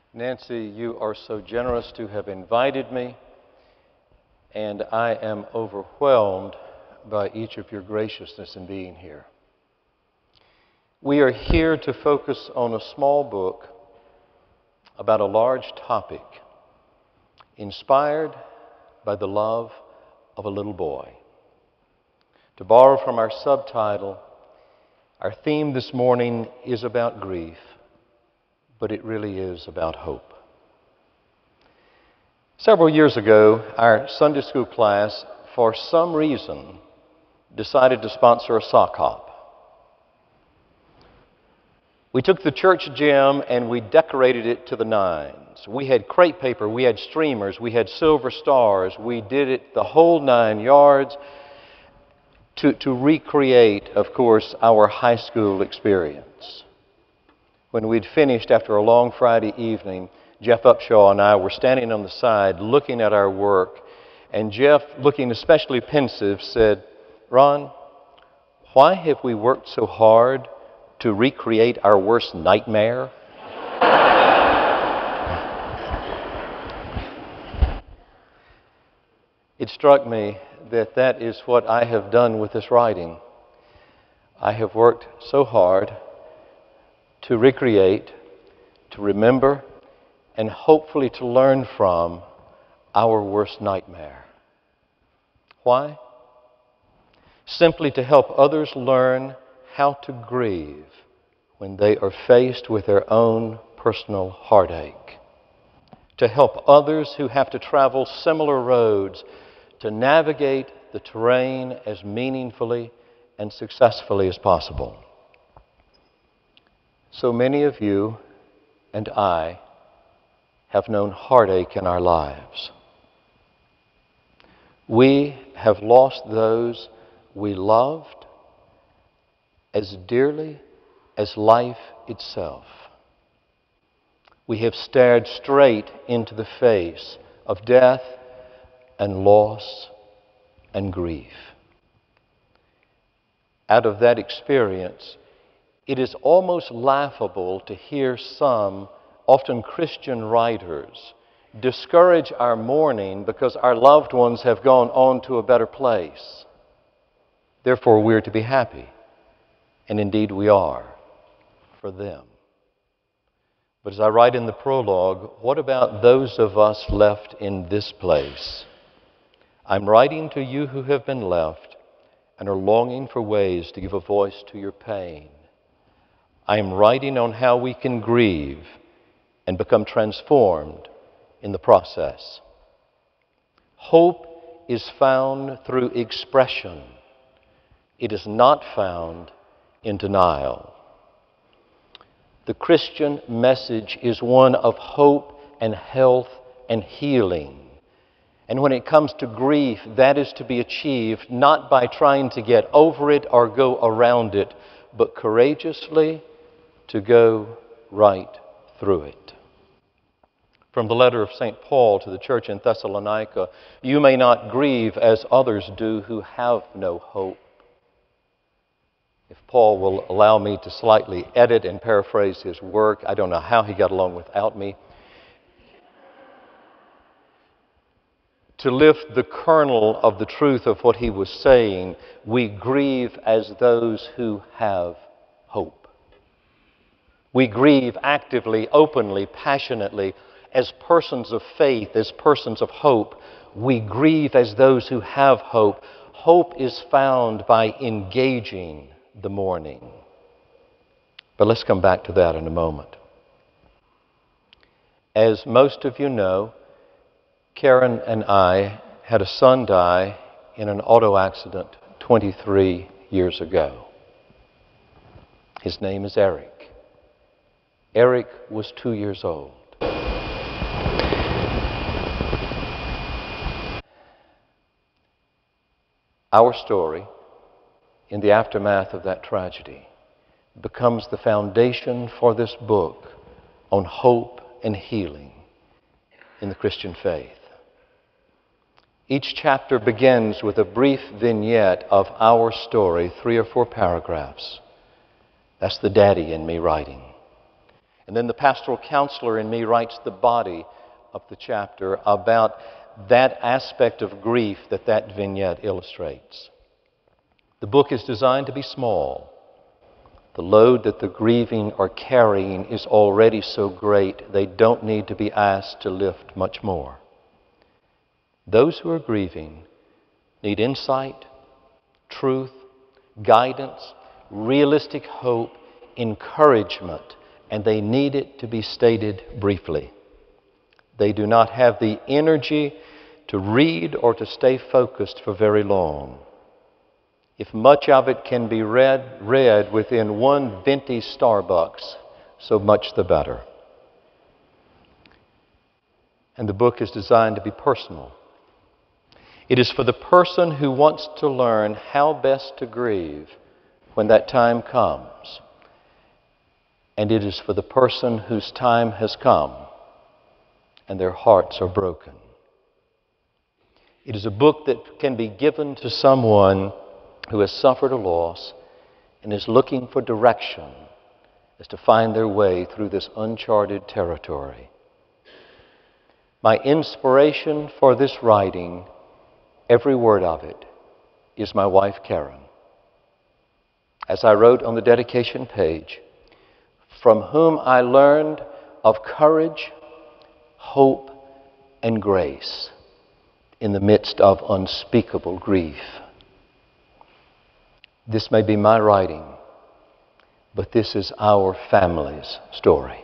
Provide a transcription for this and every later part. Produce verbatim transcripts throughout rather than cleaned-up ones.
Nancy, you are so generous to have invited me, and I am overwhelmed by each of your graciousness in being here. We are here to focus on a small book about a large topic, inspired by the love of a little boy. To borrow from our subtitle, our theme this morning is about grief, but it really is about hope. Several years ago, our Sunday school class, for some reason, decided to sponsor a sock hop. We took the church gym and we decorated it to the nines. We had crepe paper, we had streamers, we had silver stars. We did it the whole nine yards to, to recreate, of course, our high school experience. When we'd finished after a long Friday evening, Jeff Upshaw and I were standing on the side looking at our work, and Jeff, looking especially pensive, said, "Ron, why have we worked so hard to recreate our worst nightmare?" It struck me that that is what I have done with this writing. I have worked so hard to recreate, to remember, and hopefully to learn from our worst nightmare. Why? Simply to help others learn how to grieve when they are faced with their own personal heartache. To help others who have to travel similar roads to navigate the terrain as meaningfully and successfully as possible. So many of you and I have known heartache in our lives. We have lost those we loved as dearly as life itself. We have stared straight into the face of death and loss and grief. Out of that experience, it is almost laughable to hear some, often Christian writers, discourage our mourning because our loved ones have gone on to a better place. Therefore, we're to be happy. And indeed we are, for them. But as I write in the prologue, what about those of us left in this place? I'm writing to you who have been left and are longing for ways to give a voice to your pain. I am writing on how we can grieve and become transformed in the process. Hope is found through expression. It is not found in denial. The Christian message is one of hope and health and healing. And when it comes to grief, that is to be achieved not by trying to get over it or go around it, but courageously to go right through it. From the letter of Saint Paul to the church in Thessalonica, you may not grieve as others do who have no hope. If Paul will allow me to slightly edit and paraphrase his work, I don't know how he got along without me. To lift the kernel of the truth of what he was saying, we grieve as those who have hope. We grieve actively, openly, passionately, as persons of faith, as persons of hope. We grieve as those who have hope. Hope is found by engaging the mourning. But let's come back to that in a moment. As most of you know, Karen and I had a son die in an auto accident twenty-three years ago. His name is Eric. Eric was two years old. Our story, in the aftermath of that tragedy, becomes the foundation for this book on hope and healing in the Christian faith. Each chapter begins with a brief vignette of our story, three or four paragraphs. That's the daddy in me writing. And then the pastoral counselor in me writes the body of the chapter about that aspect of grief that that vignette illustrates. The book is designed to be small. The load that the grieving are carrying is already so great, they don't need to be asked to lift much more. Those who are grieving need insight, truth, guidance, realistic hope, encouragement, and they need it to be stated briefly. They do not have the energy to read or to stay focused for very long. If much of it can be read, read within one venti Starbucks, so much the better. And the book is designed to be personal. It is for the person who wants to learn how best to grieve when that time comes. And it is for the person whose time has come and their hearts are broken. It is a book that can be given to someone who has suffered a loss and is looking for direction as to find their way through this uncharted territory. My inspiration for this writing, every word of it, is my wife Karen. As I wrote on the dedication page, from whom I learned of courage, hope, and grace in the midst of unspeakable grief. This may be my writing, but this is our family's story.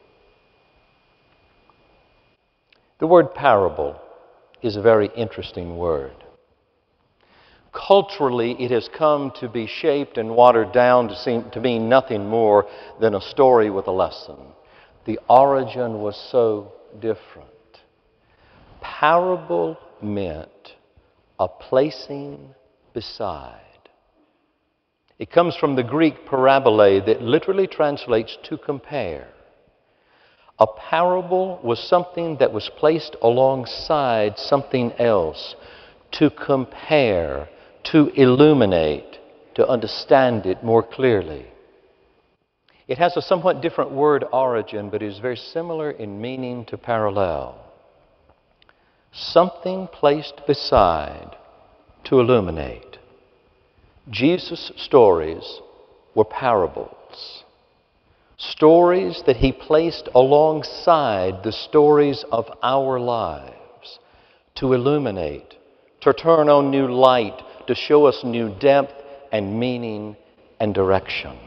The word parable is a very interesting word. Culturally, it has come to be shaped and watered down to seem to mean nothing more than a story with a lesson. The origin was so different. Parable meant a placing beside. It comes from the Greek parabole that literally translates to compare. A parable was something that was placed alongside something else to compare, to illuminate, to understand it more clearly. It has a somewhat different word origin, but is very similar in meaning to parallel. Something placed beside to illuminate. Jesus' stories were parables. Stories that he placed alongside the stories of our lives to illuminate, to turn on new light, to show us new depth and meaning and direction.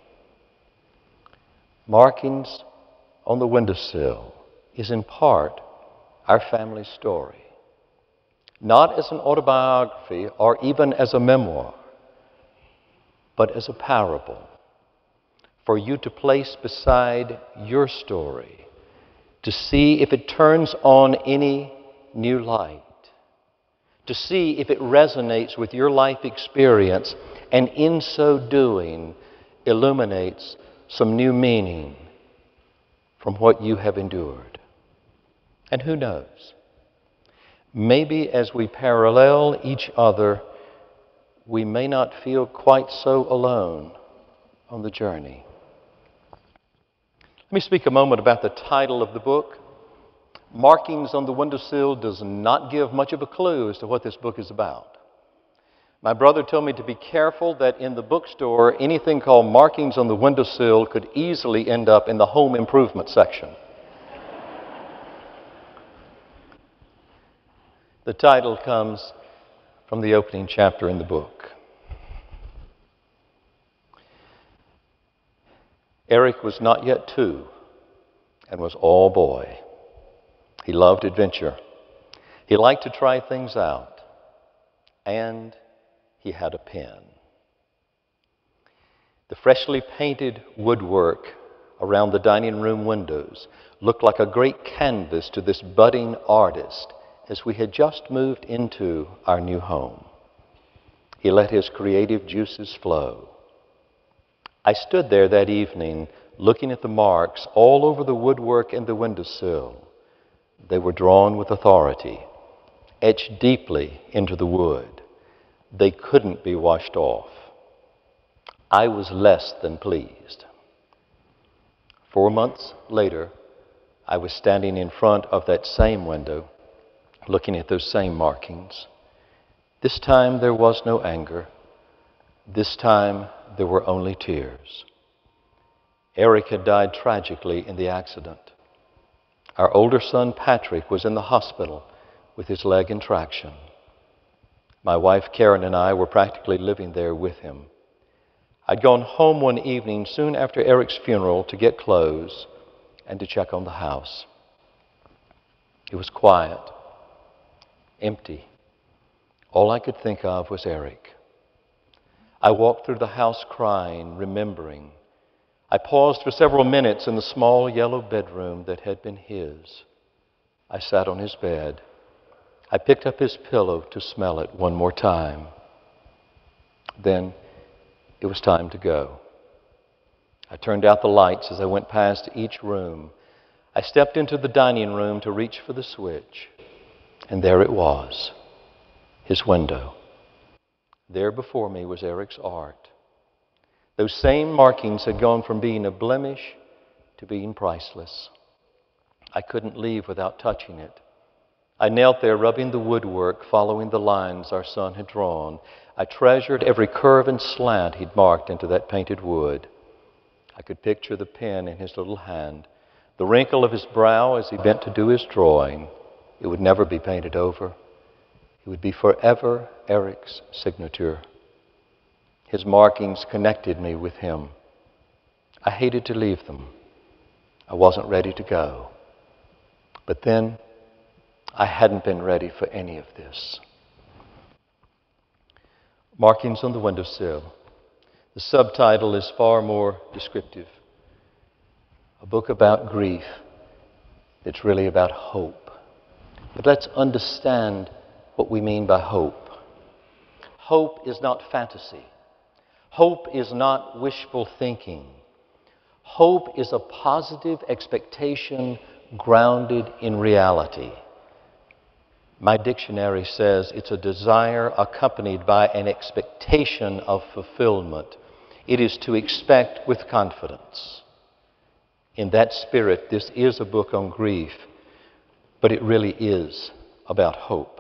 Markings on the windowsill is in part our family story. Not as an autobiography or even as a memoir, but as a parable for you to place beside your story to see if it turns on any new light, to see if it resonates with your life experience, and in so doing illuminates some new meaning from what you have endured. And who knows? Maybe as we parallel each other, we may not feel quite so alone on the journey. Let me speak a moment about the title of the book. Markings on the Windowsill does not give much of a clue as to what this book is about. My brother told me to be careful that in the bookstore, anything called Markings on the Windowsill could easily end up in the home improvement section. The title comes from the opening chapter in the book. Eric was not yet two and was all boy. He loved adventure. He liked to try things out. And he had a pen. The freshly painted woodwork around the dining room windows looked like a great canvas to this budding artist as we had just moved into our new home. He let his creative juices flow. I stood there that evening looking at the marks all over the woodwork and the windowsill. They were drawn with authority, etched deeply into the wood. They couldn't be washed off. I was less than pleased. Four months later, I was standing in front of that same window, looking at those same markings. This time there was no anger. This time there were only tears. Eric had died tragically in the accident. Our older son, Patrick, was in the hospital with his leg in traction. My wife, Karen, and I were practically living there with him. I'd gone home one evening soon after Eric's funeral to get clothes and to check on the house. It was quiet, empty. All I could think of was Eric. I walked through the house crying, remembering. I paused for several minutes in the small yellow bedroom that had been his. I sat on his bed. I picked up his pillow to smell it one more time. Then it was time to go. I turned out the lights as I went past each room. I stepped into the dining room to reach for the switch, and there it was, his window. There before me was Eric's art. Those same markings had gone from being a blemish to being priceless. I couldn't leave without touching it. I knelt there, rubbing the woodwork, following the lines our son had drawn. I treasured every curve and slant he'd marked into that painted wood. I could picture the pen in his little hand, the wrinkle of his brow as he bent to do his drawing. It would never be painted over. It would be forever Eric's signature. His markings connected me with him. I hated to leave them. I wasn't ready to go. But then, I hadn't been ready for any of this. Markings on the windowsill. The subtitle is far more descriptive. A book about grief that's really about hope. But let's understand what we mean by hope. Hope is not fantasy. Hope is not wishful thinking. Hope is a positive expectation grounded in reality. My dictionary says it's a desire accompanied by an expectation of fulfillment. It is to expect with confidence. In that spirit, this is a book on grief, but it really is about hope.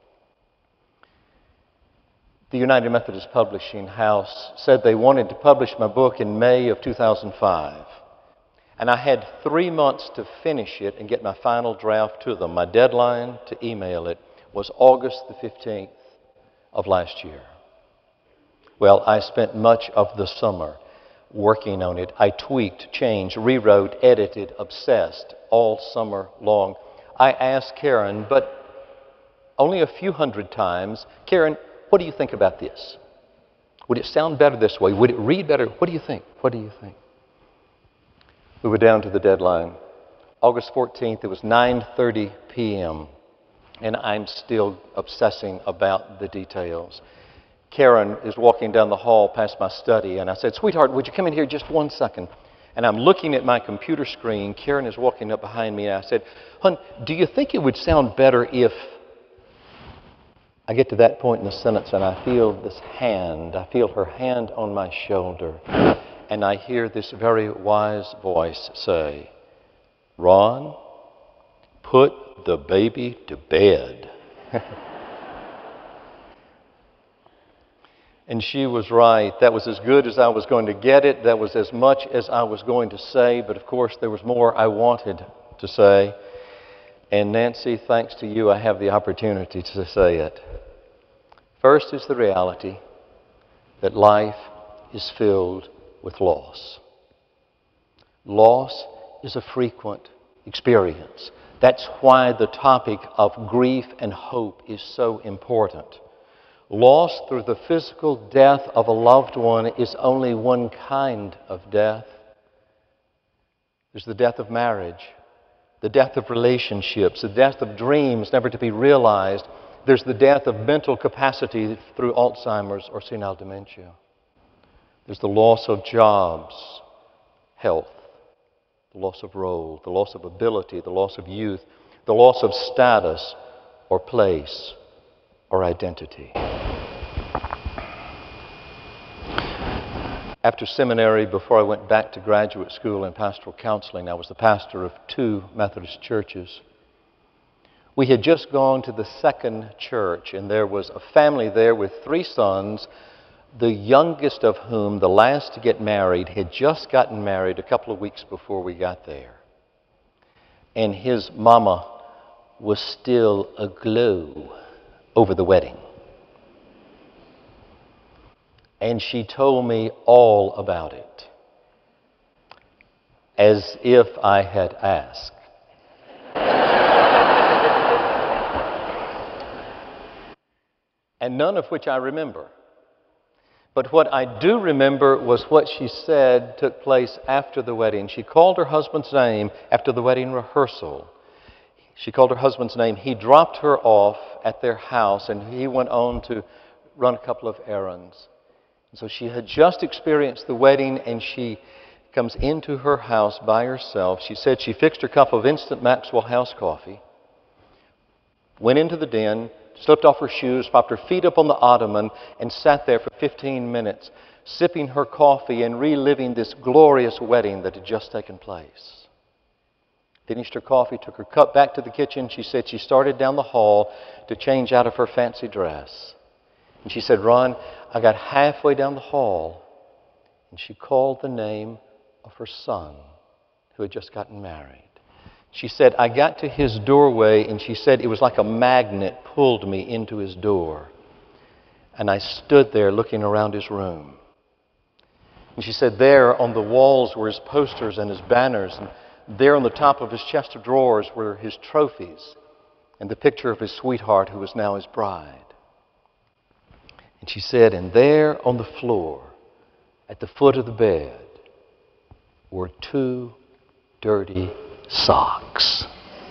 The United Methodist Publishing House said they wanted to publish my book in May of two thousand five. And I had three months to finish it and get my final draft to them. My deadline to email it was August the fifteenth of last year. Well, I spent much of the summer working on it. I tweaked, changed, rewrote, edited, obsessed all summer long. I asked Karen, but only a few hundred times, Karen, what do you think about this? Would it sound better this way? Would it read better? What do you think? What do you think? We were down to the deadline. August fourteenth, it was nine thirty p.m., and I'm still obsessing about the details. Karen is walking down the hall past my study, and I said, "Sweetheart, would you come in here just one second?" And I'm looking at my computer screen. Karen is walking up behind me, and I said, "Hon, do you think it would sound better if..." I get to that point in the sentence, and I feel this hand. I feel her hand on my shoulder. And I hear this very wise voice say, "Ron, put the baby to bed." And she was right. That was as good as I was going to get it. That was as much as I was going to say. But of course, there was more I wanted to say. And Nancy, thanks to you, I have the opportunity to say it. First is the reality that life is filled with loss. Loss is a frequent experience. That's why the topic of grief and hope is so important. Loss through the physical death of a loved one is only one kind of death. There's the death of marriage, the death of relationships, the death of dreams never to be realized. There's the death of mental capacity through Alzheimer's or senile dementia. There's the loss of jobs, health, the loss of role, the loss of ability, the loss of youth, the loss of status or place or identity. After seminary, before I went back to graduate school in pastoral counseling, I was the pastor of two Methodist churches. We had just gone to the second church, and there was a family there with three sons, the youngest of whom, the last to get married, had just gotten married a couple of weeks before we got there. And his mama was still aglow over the wedding. And she told me all about it, as if I had asked. And none of which I remember. But what I do remember was what she said took place after the wedding. She called her husband's name after the wedding rehearsal. She called her husband's name. He dropped her off at their house, and he went on to run a couple of errands. And so she had just experienced the wedding, and she comes into her house by herself. She said she fixed her cup of instant Maxwell House coffee, went into the den, slipped off her shoes, popped her feet up on the ottoman, and sat there for fifteen minutes, sipping her coffee and reliving this glorious wedding that had just taken place. Finished her coffee, took her cup back to the kitchen. She said she started down the hall to change out of her fancy dress. And she said, Ron, I got halfway down the hall, and she called the name of her son, who had just gotten married. She said, I got to his doorway, and she said it was like a magnet pulled me into his door. And I stood there looking around his room. And she said there on the walls were his posters and his banners, and there on the top of his chest of drawers were his trophies and the picture of his sweetheart who was now his bride. And she said, and there on the floor, at the foot of the bed, were two dirty socks.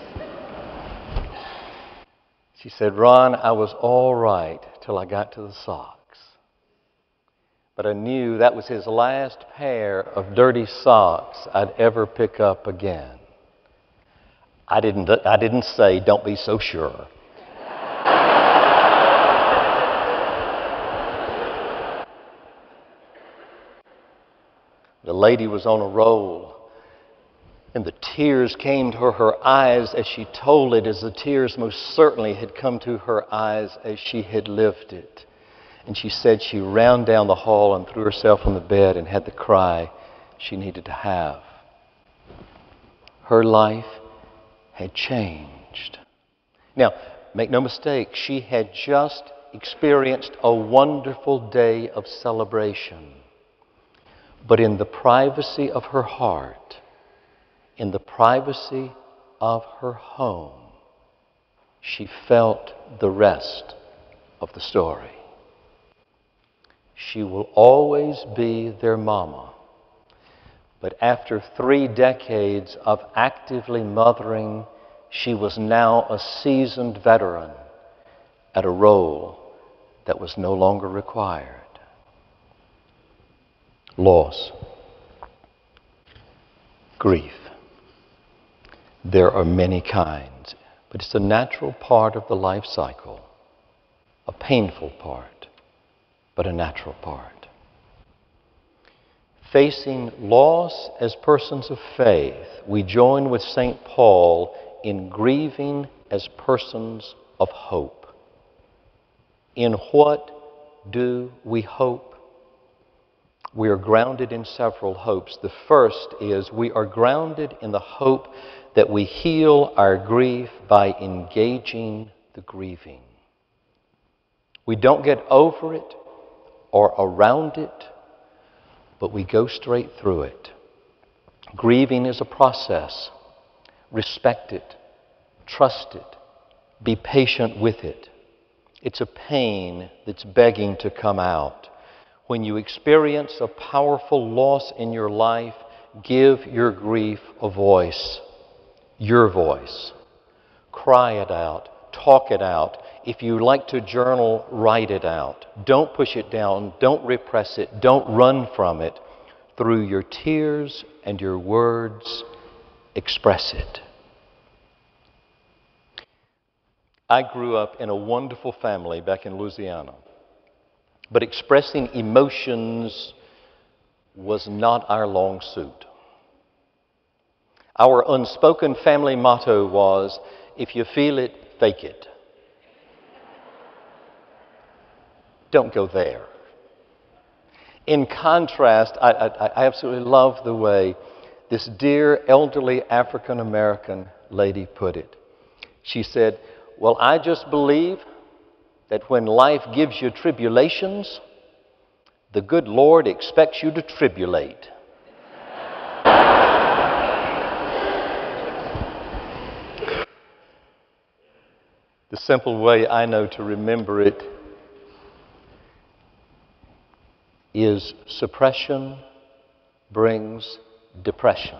She said, Ron, I was all right till I got to the socks. But I knew that was his last pair of dirty socks I'd ever pick up again. I didn't, I didn't say, don't be so sure. The lady was on a roll, and the tears came to her eyes as she told it, as the tears most certainly had come to her eyes as she had lived it. And she said she ran down the hall and threw herself on the bed and had the cry she needed to have. Her life had changed. Now, make no mistake, she had just experienced a wonderful day of celebration. But in the privacy of her heart, in the privacy of her home, she felt the rest of the story. She will always be their mama. But after three decades of actively mothering, she was now a seasoned veteran at a role that was no longer required. Loss. Grief. There are many kinds, but it's a natural part of the life cycle, a painful part, but a natural part. Facing loss as persons of faith, we join with Saint Paul in grieving as persons of hope. In what do we hope? We are grounded in several hopes. The first is we are grounded in the hope that we heal our grief by engaging the grieving. We don't get over it or around it, but we go straight through it. Grieving is a process. Respect it. Trust it. Be patient with it. It's a pain that's begging to come out. When you experience a powerful loss in your life, give your grief a voice. Your voice. Cry it out. Talk it out. If you like to journal, write it out. Don't push it down. Don't repress it. Don't run from it. Through your tears and your words, express it. I grew up in a wonderful family back in Louisiana. But expressing emotions was not our long suit. Our unspoken family motto was, if you feel it, fake it. Don't go there. In contrast, I, I, I absolutely love the way this dear elderly African American lady put it. She said, well, I just believe that when life gives you tribulations, the good Lord expects you to tribulate. The simple way I know to remember it is suppression brings depression.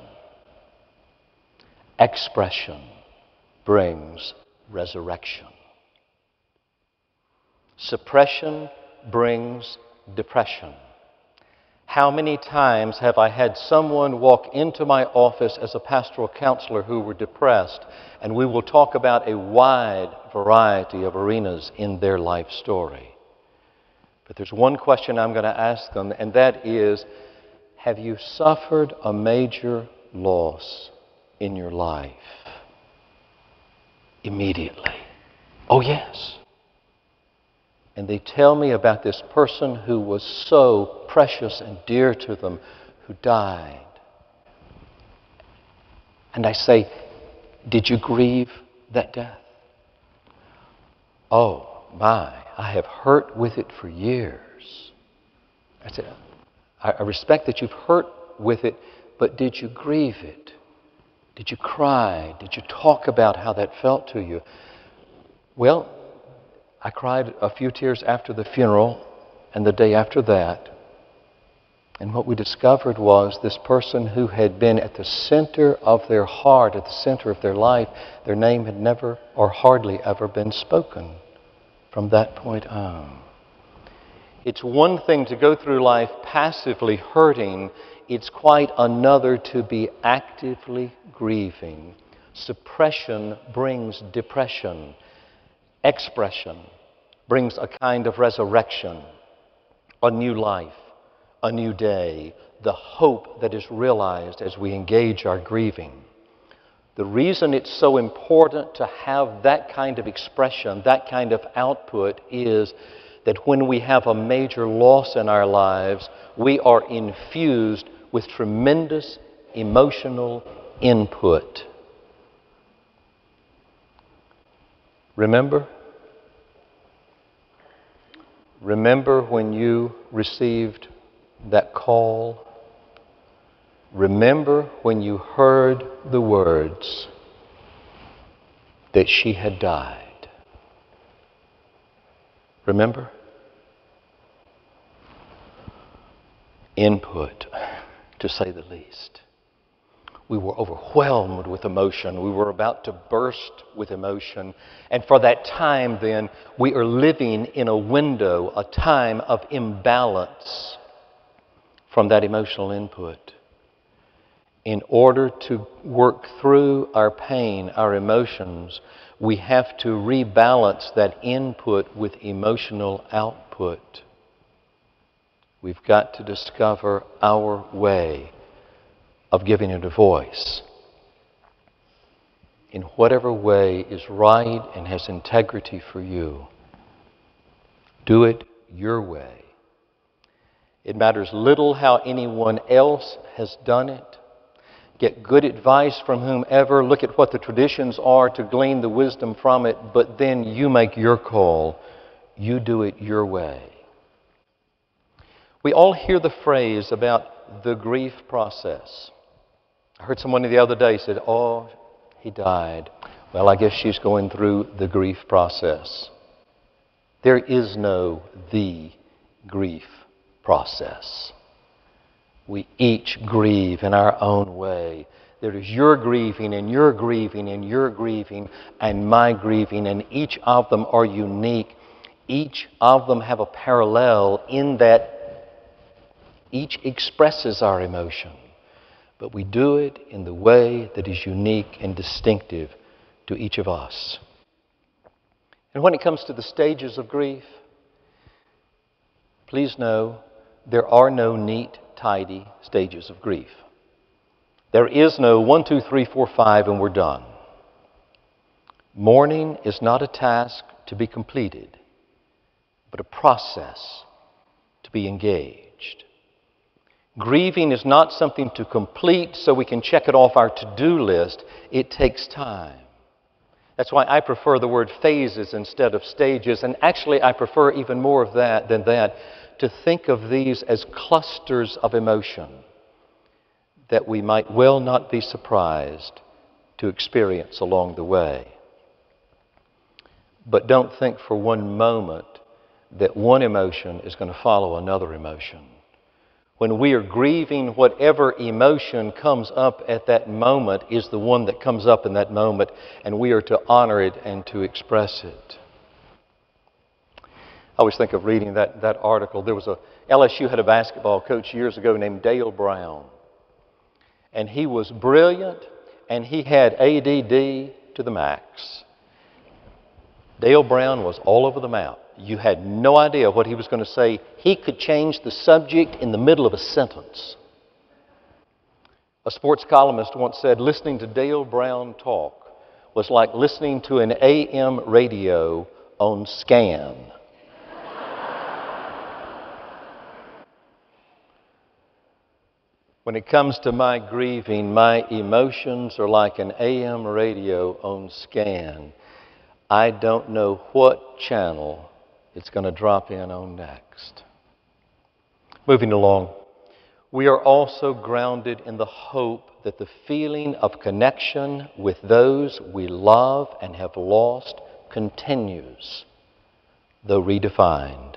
Expression brings resurrection. Suppression brings depression. How many times have I had someone walk into my office as a pastoral counselor who were depressed, and we will talk about a wide variety of arenas in their life story. But there's one question I'm going to ask them, and that is, have you suffered a major loss in your life? Immediately. Oh, yes. And they tell me about this person who was so precious and dear to them, who died. And I say, did you grieve that death? Oh, my, I have hurt with it for years. I said, I respect that you've hurt with it, but did you grieve it? Did you cry? Did you talk about how that felt to you? Well, I cried a few tears after the funeral and the day after that. And what we discovered was this person who had been at the center of their heart, at the center of their life, their name had never or hardly ever been spoken from that point on. It's one thing to go through life passively hurting. It's quite another to be actively grieving. Suppression brings depression. Expression brings a kind of resurrection, a new life, a new day, the hope that is realized as we engage our grieving. The reason it's so important to have that kind of expression, that kind of output, is that when we have a major loss in our lives, we are infused with tremendous emotional input. Remember? Remember when you received that call? Remember when you heard the words that she had died? Remember? Input, to say the least. We were overwhelmed with emotion. We were about to burst with emotion. And for that time then, we are living in a window, a time of imbalance from that emotional input. In order to work through our pain, our emotions, we have to rebalance that input with emotional output. We've got to discover our way of giving it a voice in whatever way is right and has integrity for you. Do it your way. It matters little how anyone else has done it. Get good advice from whomever. Look at what the traditions are to glean the wisdom from it, but then you make your call. You do it your way. We all hear the phrase about the grief process. I heard someone the other day said, oh, he died. Well, I guess she's going through the grief process. There is no the grief process. We each grieve in our own way. There is your grieving and your grieving and your grieving and my grieving, and each of them are unique. Each of them have a parallel in that each expresses our emotion. But we do it in the way that is unique and distinctive to each of us. And when it comes to the stages of grief, please know there are no neat tidy stages of grief. There is no one, two, three, four, five, and we're done. Mourning is not a task to be completed, but a process to be engaged. Grieving is not something to complete so we can check it off our to-do list. It takes time. That's why I prefer the word phases instead of stages, and actually I prefer even more of that than that, to think of these as clusters of emotion that we might well not be surprised to experience along the way. But don't think for one moment that one emotion is going to follow another emotion. When we are grieving, whatever emotion comes up at that moment is the one that comes up in that moment, and we are to honor it and to express it. I always think of reading that, that article. There was a, L S U had a basketball coach years ago named Dale Brown. And he was brilliant, and he had A D D to the max. Dale Brown was all over the map. You had no idea what he was going to say. He could change the subject in the middle of a sentence. A sports columnist once said, listening to Dale Brown talk was like listening to an A M radio on scan. When it comes to my grieving, my emotions are like an A M radio on scan. I don't know what channel it's going to drop in on next. Moving along, we are also grounded in the hope that the feeling of connection with those we love and have lost continues, though redefined.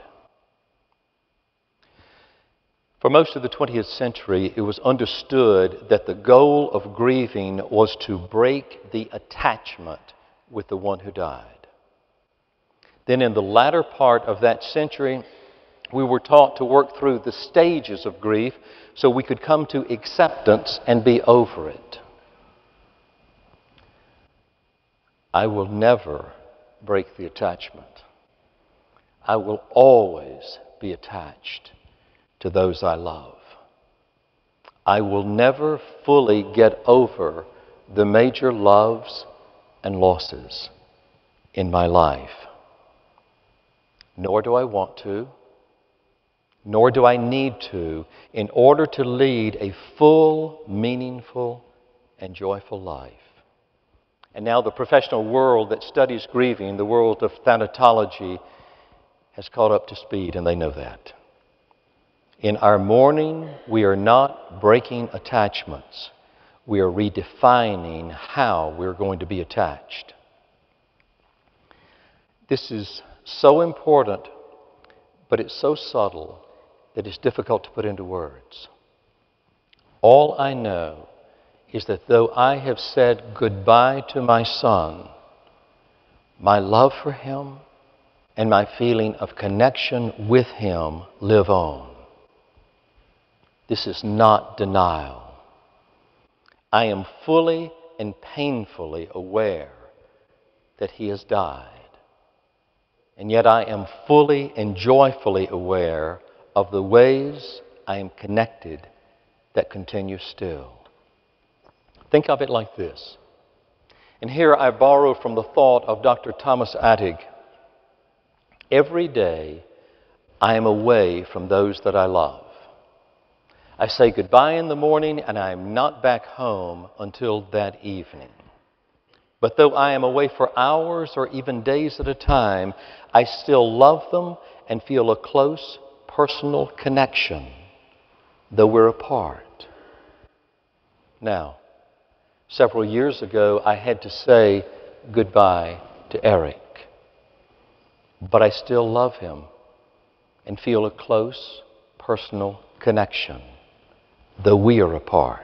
For most of the twentieth century, it was understood that the goal of grieving was to break the attachment with the one who died. Then in the latter part of that century, we were taught to work through the stages of grief so we could come to acceptance and be over it. I will never break the attachment. I will always be attached to those I love. I will never fully get over the major loves and losses in my life. Nor do I want to, nor do I need to, in order to lead a full, meaningful, and joyful life. And now the professional world that studies grieving, the world of thanatology, has caught up to speed, and they know that. In our mourning, we are not breaking attachments. We are redefining how we're going to be attached. This is so important, but it's so subtle that it's difficult to put into words. All I know is that though I have said goodbye to my son, my love for him and my feeling of connection with him live on. This is not denial. I am fully and painfully aware that he has died. And yet I am fully and joyfully aware of the ways I am connected that continue still. Think of it like this. And here I borrow from the thought of Doctor Thomas Attig. Every day I am away from those that I love. I say goodbye in the morning and I am not back home until that evening. But though I am away for hours or even days at a time, I still love them and feel a close personal connection, though we're apart. Now, several years ago, I had to say goodbye to Eric. But I still love him and feel a close personal connection, though we are apart.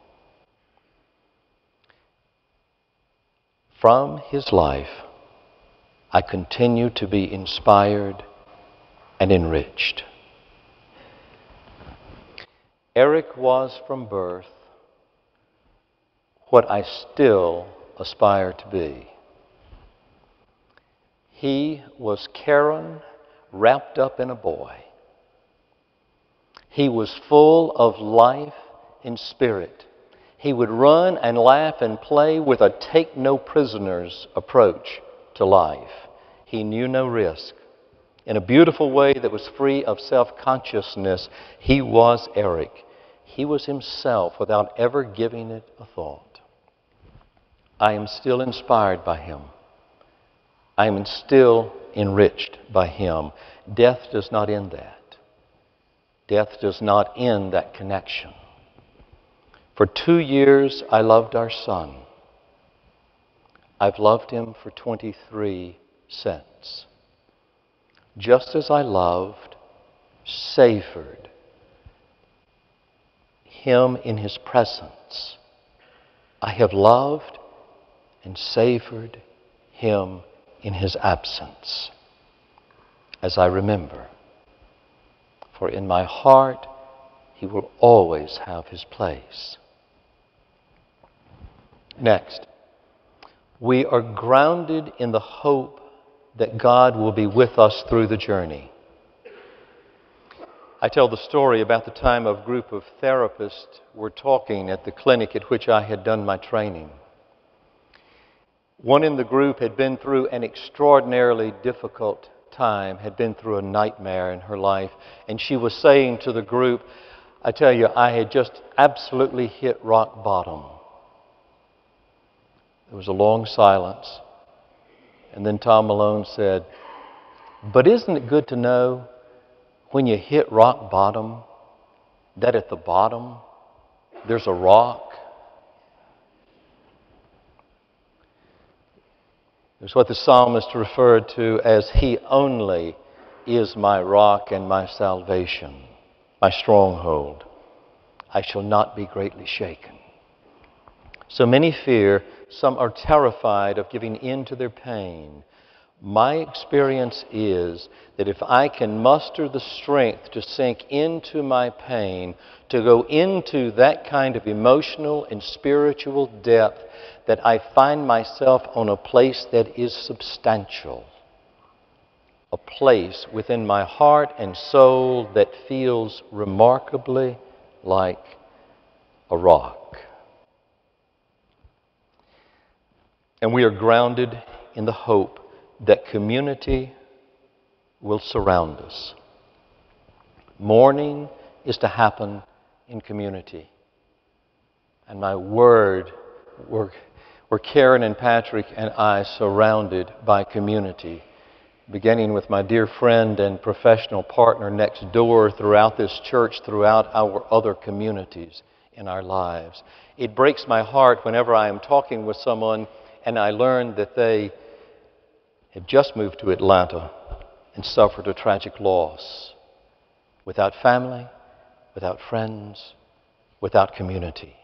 From his life, I continue to be inspired and enriched. Eric was from birth what I still aspire to be. He was Karen wrapped up in a boy. He was full of life and spirit. He would run and laugh and play with a take-no-prisoners approach to life. He knew no risk. In a beautiful way that was free of self-consciousness, he was Eric. He was himself without ever giving it a thought. I am still inspired by him. I am still enriched by him. Death does not end that. Death does not end that connection. For two years, I loved our son. I've loved him for twenty-three since. Just as I loved, savored him in his presence, I have loved and savored him in his absence, as I remember. For in my heart, he will always have his place. Next, we are grounded in the hope that God will be with us through the journey. I tell the story about the time a group of therapists were talking at the clinic at which I had done my training. One in the group had been through an extraordinarily difficult time, had been through a nightmare in her life, and she was saying to the group, I tell you, I had just absolutely hit rock bottom. There was a long silence, and then Tom Malone said, but isn't it good to know when you hit rock bottom that at the bottom there's a rock? It's what the psalmist referred to as, He only is my rock and my salvation, my stronghold. I shall not be greatly shaken. So many fear, some are terrified of giving in to their pain. My experience is that if I can muster the strength to sink into my pain, to go into that kind of emotional and spiritual depth, that I find myself on a place that is substantial, a place within my heart and soul that feels remarkably like a rock. And we are grounded in the hope that community will surround us. Mourning is to happen in community. And my word, we're, we're Karen and Patrick and I surrounded by community, beginning with my dear friend and professional partner next door, throughout this church, throughout our other communities in our lives. It breaks my heart whenever I am talking with someone and I learn that they had just moved to Atlanta and suffered a tragic loss, without family, without friends, without community.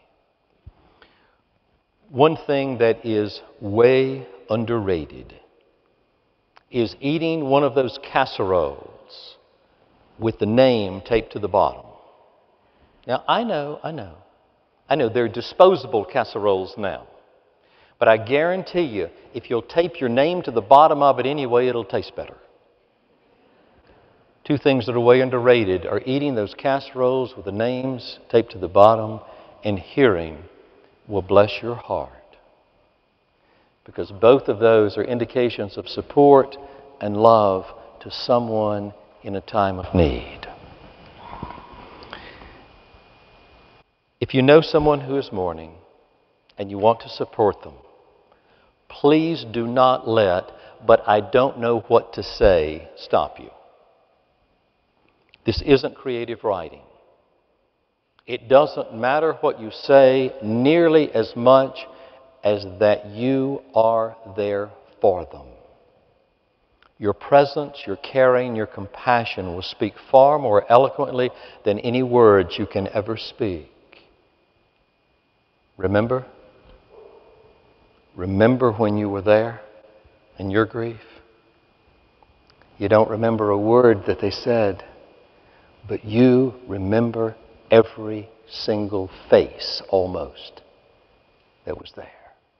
One thing that is way underrated is eating one of those casseroles with the name taped to the bottom. Now, I know, I know, I know they're disposable casseroles now. But I guarantee you, if you'll tape your name to the bottom of it anyway, it'll taste better. Two things that are way underrated are eating those casseroles with the names taped to the bottom, and hearing will bless your heart. Because both of those are indications of support and love to someone in a time of need. If you know someone who is mourning and you want to support them, please do not let, but I don't know what to say, stop you. This isn't creative writing. It doesn't matter what you say nearly as much as that you are there for them. Your presence, your caring, your compassion will speak far more eloquently than any words you can ever speak. Remember? Remember when you were there in your grief? You don't remember a word that they said, but you remember every single face, almost, that was there.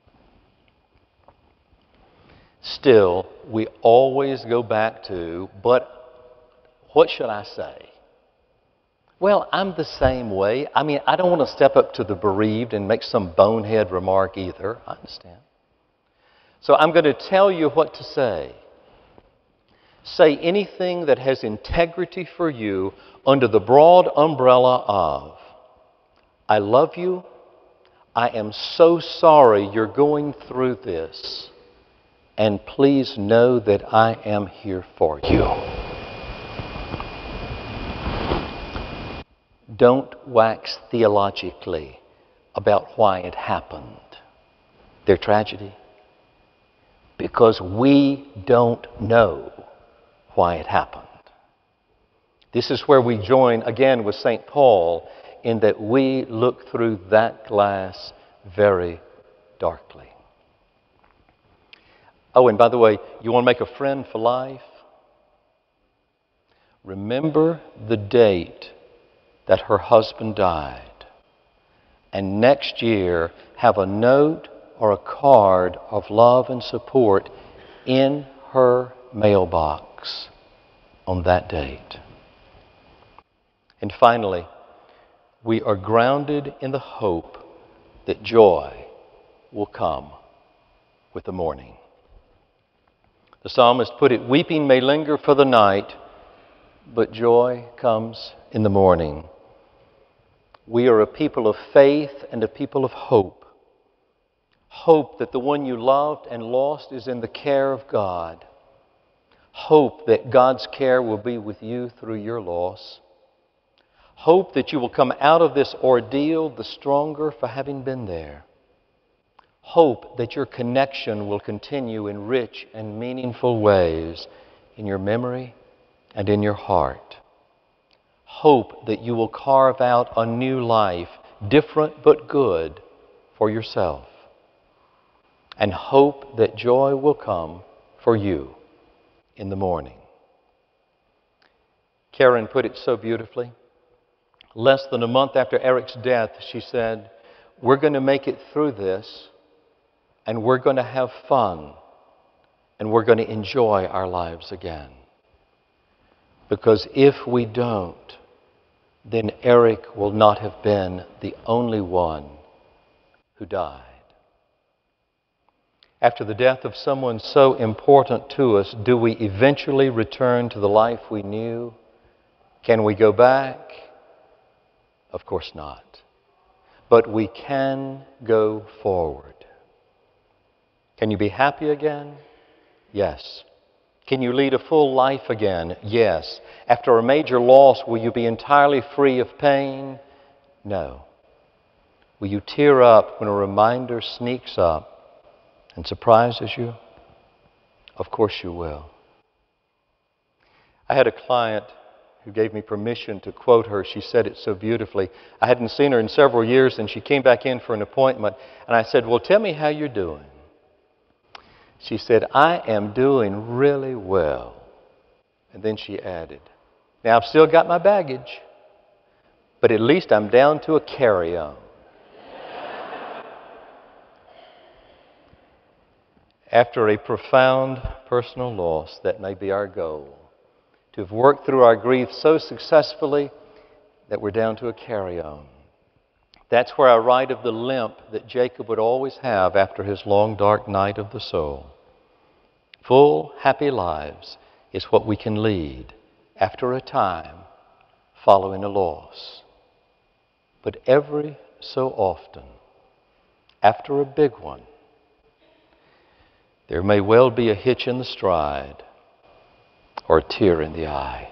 Still, we always go back to, but what should I say? Well, I'm the same way. I mean, I don't want to step up to the bereaved and make some bonehead remark either. I understand. So I'm going to tell you what to say. Say anything that has integrity for you under the broad umbrella of, I love you. I am so sorry you're going through this. And please know that I am here for you. Don't wax theologically about why it happened, their tragedy, because we don't know why it happened. This is where we join again with Saint Paul in that we look through that glass very darkly. Oh, and by the way, you want to make a friend for life? Remember the date that her husband died. And next year, have a note or a card of love and support in her mailbox on that date. And finally, we are grounded in the hope that joy will come with the morning. The psalmist put it, weeping may linger for the night, but joy comes in the morning. We are a people of faith and a people of hope. Hope that the one you loved and lost is in the care of God. Hope that God's care will be with you through your loss. Hope that you will come out of this ordeal the stronger for having been there. Hope that your connection will continue in rich and meaningful ways in your memory and in your heart. Hope that you will carve out a new life, different but good, for yourself. And hope that joy will come for you in the morning. Karen put it so beautifully. Less than a month after Eric's death, she said, we're going to make it through this, and we're going to have fun, and we're going to enjoy our lives again. Because if we don't, then Eric will not have been the only one who died. After the death of someone so important to us, do we eventually return to the life we knew? Can we go back? Of course not. But we can go forward. Can you be happy again? Yes. Can you lead a full life again? Yes. After a major loss, will you be entirely free of pain? No. Will you tear up when a reminder sneaks up and surprises you? Of course you will. I had a client who gave me permission to quote her. She said it so beautifully. I hadn't seen her in several years, and she came back in for an appointment, and I said, well, tell me how you're doing. She said, I am doing really well. And then she added, now I've still got my baggage, but at least I'm down to a carry-on. After a profound personal loss, that may be our goal, to have worked through our grief so successfully that we're down to a carry-on. That's where I write of the limp that Jacob would always have after his long, dark night of the soul. Full, happy lives is what we can lead after a time following a loss. But every so often, after a big one, there may well be a hitch in the stride or a tear in the eye.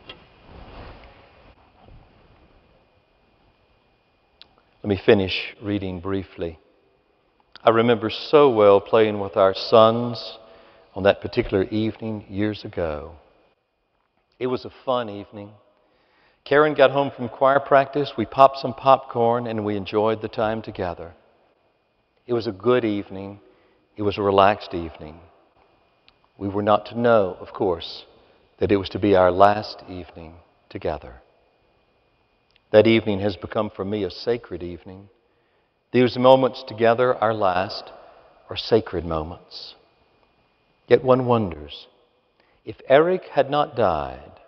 Let me finish reading briefly. I remember so well playing with our sons on that particular evening years ago. It was a fun evening. Karen got home from choir practice. We popped some popcorn and we enjoyed the time together. It was a good evening. It was a relaxed evening. We were not to know, of course, that it was to be our last evening together. That evening has become for me a sacred evening. These moments together, our last, are sacred moments. Yet one wonders, if Eric had not died,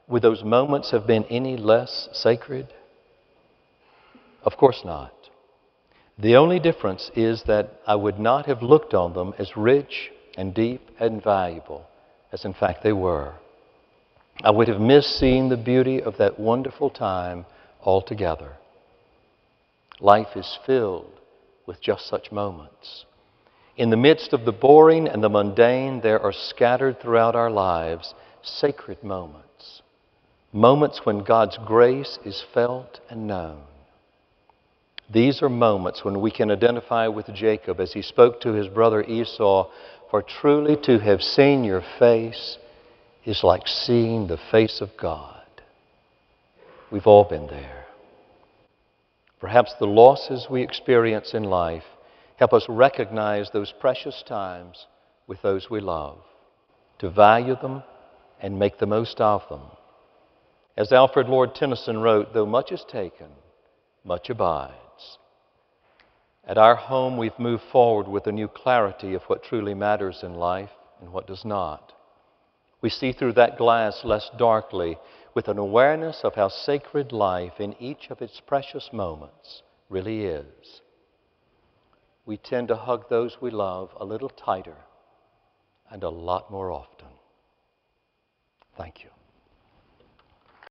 would those moments have been any less sacred? Of course not. The only difference is that I would not have looked on them as rich and deep and valuable as in fact they were. I would have missed seeing the beauty of that wonderful time altogether. Life is filled with just such moments. In the midst of the boring and the mundane, there are scattered throughout our lives sacred moments. Moments when God's grace is felt and known. These are moments when we can identify with Jacob as he spoke to his brother Esau, "For truly to have seen your face is like seeing the face of God." We've all been there. Perhaps the losses we experience in life help us recognize those precious times with those we love, to value them and make the most of them. As Alfred Lord Tennyson wrote, "Though much is taken, much abides." At our home, we've moved forward with a new clarity of what truly matters in life and what does not. We see through that glass less darkly, with an awareness of how sacred life in each of its precious moments really is. We tend to hug those we love a little tighter and a lot more often. Thank you.